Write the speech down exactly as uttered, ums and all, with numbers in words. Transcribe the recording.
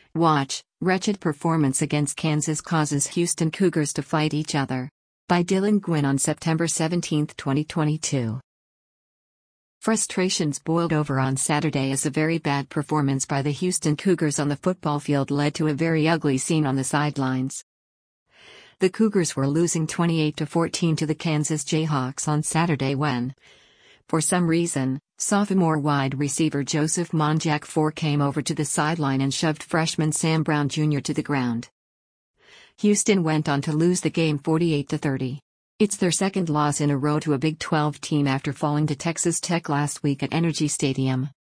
Watch, wretched performance against Kansas causes Houston Cougars to fight each other. By Dylan Gwynn on September seventeenth, twenty twenty-two. Frustrations boiled over on Saturday as a very bad performance by the Houston Cougars on the football field led to a very ugly scene on the sidelines. The Cougars were losing twenty-eight to fourteen to the Kansas Jayhawks on Saturday when, for some reason, sophomore wide receiver Joseph Monjack the fourth came over to the sideline and shoved freshman Sam Brown Junior to the ground. Houston went on to lose the game forty-eight to thirty. It's their second loss in a row to a Big twelve team after falling to Texas Tech last week at Energy Stadium.